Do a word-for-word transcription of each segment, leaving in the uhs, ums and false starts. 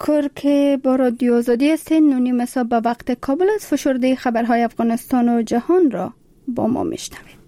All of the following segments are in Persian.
تشکر که با رادیو آزادی هستین. نونیم صبح به وقت کابل از فشرده خبرهای افغانستان و جهان را با ما میشنوید.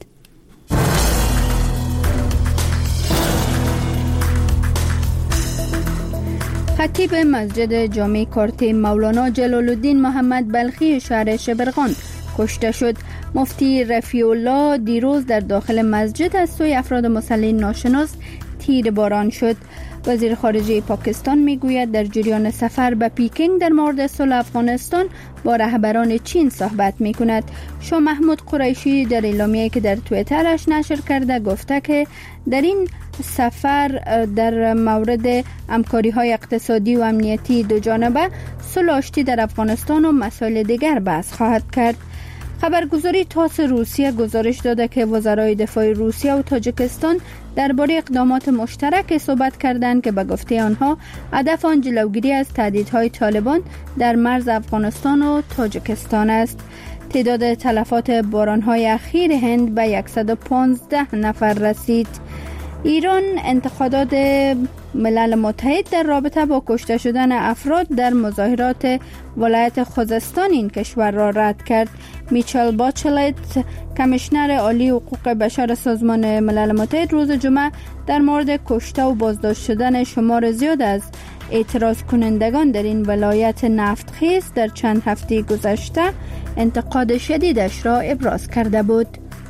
خطیب مسجد جامع کارته مولانا جلال الدین محمد بلخی شهر شبرغان کشته شد. مفتی رفیع الله دیروز در داخل مسجد از سوی افراد مسلح ناشناس تیرباران شد. وزیر خارجه پاکستان میگوید در جریان سفر به پیکینگ در مورد صلح افغانستان با رهبران چین صحبت میکند. شاه محمود قریشی در اعلامیه‌ای که در توییترش نشر کرده گفته که در این سفر در مورد همکاری‌های اقتصادی و امنیتی دو جانبه، صلح آشتی در افغانستان و مسائل دیگر بحث خواهد کرد. خبرگزاری تاس روسیه گزارش داده که وزرای دفاع روسیه و تاجیکستان درباره اقدامات مشترک صحبت کردند که به گفته آنها هدف آن جلوگیری از تهدیدهای طالبان در مرز افغانستان و تاجیکستان است. تعداد تلفات بارانهای اخیر هند به صد و پانزده نفر رسید. ایران انتقادات ملل متحد در رابطه با کشته شدن افراد در مظاهرات ولایت خوزستان این کشور را رد کرد. میچل باچلت، کمیشنر عالی حقوق بشر سازمان ملل متحد، روز جمعه در مورد کشته و بازداشت شدن شمار زیاد از اعتراض کنندگان در این ولایت نفتخیز در چند هفته گذشته انتقاد شدیدش را ابراز کرده بود.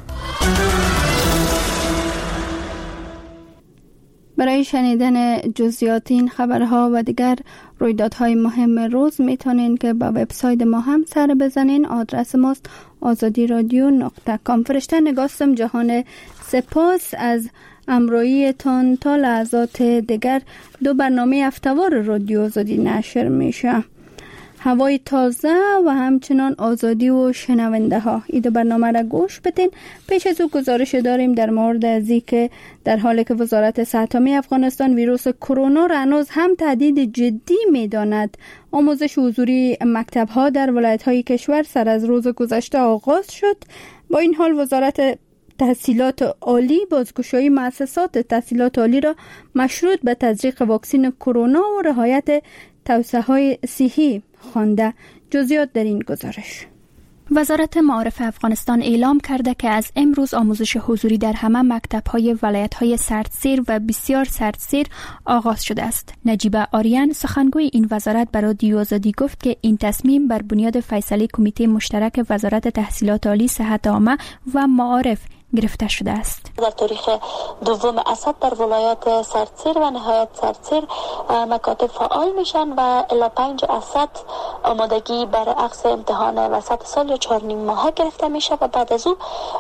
برای شنیدن جزئیات این خبرها و دیگر رویدادهای مهم روز میتونین که با وبسایت ما هم سر بزنین. آدرس ماست آزادی رادیو نقطه کام. فرشته نگاستم جهان، سپاس از همراهیتان. تا لحظات دیگر دو برنامه هفته‌وار رادیو آزادی نشر میشه، هوای تازه و همچنان آزادی و شنونده ها. این دو برنامه را گوش بدین. پیش از او گزارش داریم در مورد از اینکه در حالی که وزارت صحت عامه افغانستان ویروس کرونا را هنوز هم تهدید جدی می‌داند، آموزش حضوری مکتب ها در ولایت های کشور سر از روز گذشته آغاز شد. با این حال وزارت تحصیلات عالی بازگشایی مؤسسات تحصیلات عالی را مشروط به تزریق واکسن کرونا و رعایت توصیه‌های صحی خوانده. جزئیات در این گزارش. وزارت معارف افغانستان اعلام کرده که از امروز آموزش حضوری در همه مکتب‌های ولایت‌های سردسیر و بسیار سردسیر آغاز شده است. نجیبه آریان سخنگوی این وزارت برای رادیو آزادی گفت که این تصمیم بر بنیاد فیصله کمیته مشترک وزارت تحصیلات عالی، صحت عامه و معارف گرفته شده است. در تاریخ دوم اسد در ولایات سردسیر و نهایت سردسیر مکاتب فعال میشن و الی پنج اسد آمادگی برای اخذ امتحان وسط سال یا چهار نیم ماهه گرفته میشه و بعد از او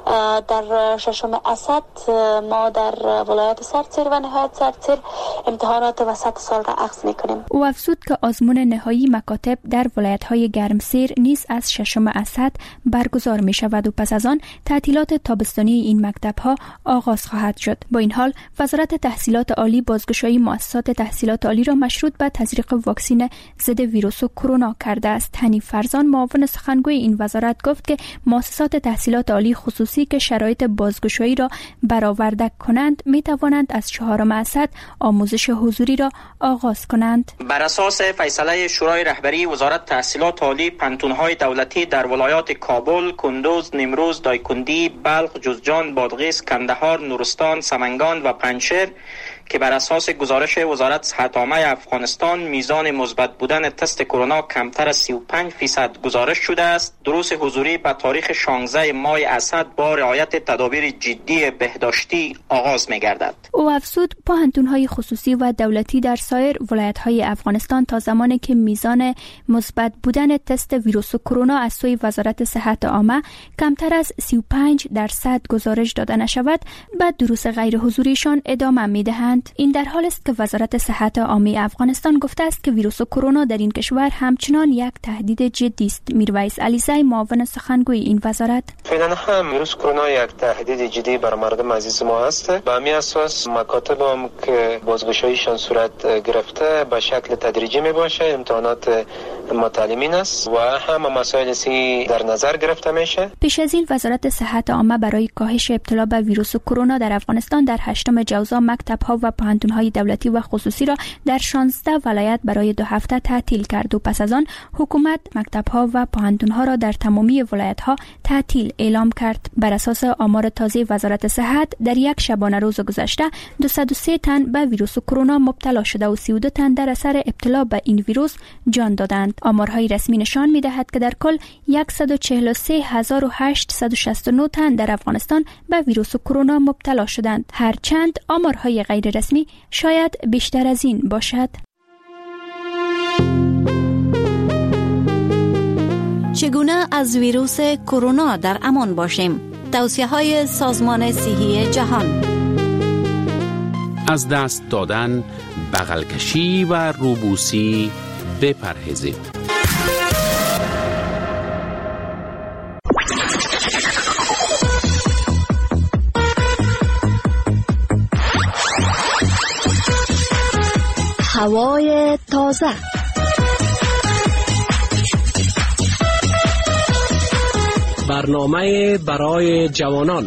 در ششم اسد ما در ولایات سردسیر و نهایت سردسیر امتحانات وسط سال را اخذ میکنیم. او افزود که آزمون نهایی مکاتب در ولایت‌های گرمسیر نیز از ششم اسد برگزار می شود و پس از آن تعطیلات تابستانی این مکتب‌ها آغاز خواهد شد. با این حال وزارت تحصیلات عالی بازگشایی مؤسسات تحصیلات عالی را مشروط به تزریق واکسن ضد ویروس کرونا کرده است. حنیف فرزان، معاون سخنگوی این وزارت، گفت که مؤسسات تحصیلات عالی خصوصی که شرایط بازگشایی را برآورده کنند می توانند از چهارم اسد آموزش حضوری را آغاز کنند. بر اساس فیصله شورای رهبری وزارت تحصیلات عالی، پانتون‌های دولتی در ولایات کابل، کندوز، نیمروز، دایکندی، بلخ، جوزجان، بادغیس، کندهار، نورستان، سمنگان و پنجشیر که بر اساس گزارش وزارت صحت عامه افغانستان میزان مثبت بودن تست کرونا کمتر از سی و پنج فیصد گزارش شده است، دروس حضوری به تاریخ شانزده ماه اسد با رعایت تدابیر جدی بهداشتی آغاز می‌گردد. او افزود پوهنتون‌های خصوصی و دولتی در سایر ولایت‌های افغانستان تا زمانی که میزان مثبت بودن تست ویروس کرونا از سوی وزارت صحت عامه کمتر از سی و پنج درصد گزارش داده نشود، بعد دروس غیر حضوریشان ادامه می‌دهند. این در حال است که وزارت صحت عامه افغانستان گفته است که ویروس کرونا در این کشور همچنان یک تهدید جدی است. میرویس علیزی، معاون سخنگوی این وزارت: فعلا هم ویروس کرونا یک تهدید جدی بر مردم عزیز ما است. به همین اساس مکاتب هم که بازگشاییشان صورت گرفته به شکل تدریجی می باشه، امتحانات معلمین است و همه مسائل سی در نظر گرفته میشه. پیش از این وزارت صحت عامه برای کاهش ابتلا به ویروس کرونا در افغانستان در هشتم جوزا مکتب‌ها و پوهنتون‌های دولتی و خصوصی را در شانزده ولایت برای دو هفته تعطیل کرد و پس از آن حکومت مکتب‌ها و پوهنتون‌ها را در تمامی ولایت‌ها تعطیل اعلام کرد. بر اساس آمار تازه وزارت صحت در یک شبانه روز گذشته دویست و سه تن به ویروس کرونا مبتلا شده و سی و دو تن در اثر ابتلا به این ویروس جان دادند. آمارهای رسمی نشان می‌دهد که در کل صد و چهل و سه هزار و هشتصد و شصت و نه تن در افغانستان به ویروس کرونا مبتلا شدند. هرچند آمارهای غیر رسمی شاید بیشتر از این باشد. چگونه از ویروس کرونا در امان باشیم؟ توصیه‌های سازمان صحی جهان. از دست دادن، بغل کشی و روبوسی بپرهیزید. هوای تازه. برنامه برای جوانان.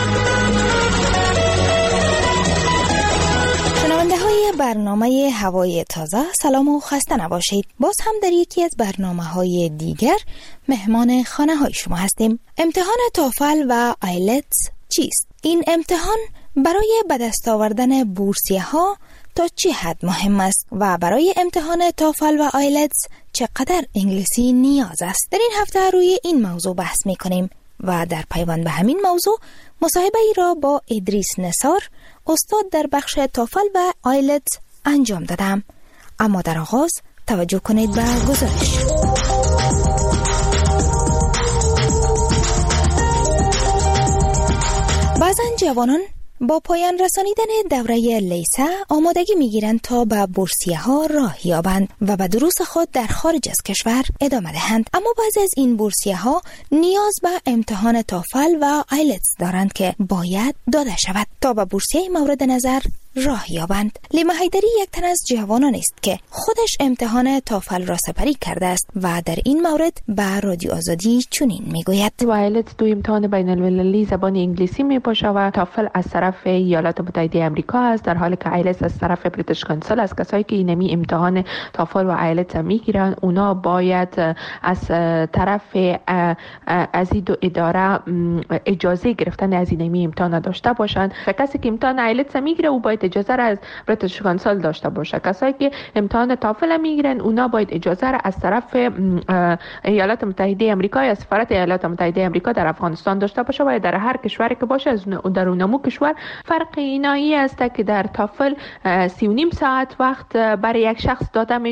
شنونده های برنامه هوای تازه، سلام و خسته نباشید. باز هم در یکی از برنامه های دیگر مهمان خانه های شما هستیم. امتحان توفل و آیلتس چیست؟ این امتحان برای به دست آوردن بورسیه ها تا چه حد مهم است و برای امتحان توفل و آیلتس چقدر انگلیسی نیاز است؟ در این هفته روی این موضوع بحث می کنیم و در پیوند به همین موضوع مصاحبه ای را با ادریس نثار، استاد در بخش توفل و آیلتس انجام دادم. اما در آغاز توجه کنید به گزارش. بعضن جوانان با پایان رسانیدن دوره لیسه آمادگی میگیرند تا به بورسیه ها راه یابند و به دروس خود در خارج از کشور ادامه دهند. اما بعضی از این بورسیه ها نیاز به امتحان توفل و آیلتس دارند که باید داده شود تا به بورسیه مورد نظر راه یابند. لیما حیدری یک تن از جوانان است که خودش امتحان توفل را سپری کرده است و در این مورد به رادیو آزادی چنین میگوید: آیلتس دو امتحان بین المللی زبان انگلیسی می باشه و توفل از طرف ایالات متحده آمریکا است، در حالی که آیلتس از طرف بریتیش کانسل است. کسایی که اینمی امتحان توفل و آیلتس میگیرن اونا باید از طرف از این دو اداره اجازه گرفتن از اینمی امتحان داشته باشند. کسی که امتحان آیلتس میگیره او باید اجازه را از بریتیش کانسل داشته باشه. کسایی که امتحان توفل میگیرن اونا باید اجازه را از طرف ایالات متحده آمریکا یا سفارت ایالات متحده آمریکا در افغانستان داشته باشه و در هر کشوری که باشه از در اونمو کشور. فرق اینایی است که در توفل سی و نیم ساعت وقت برای یک شخص داده می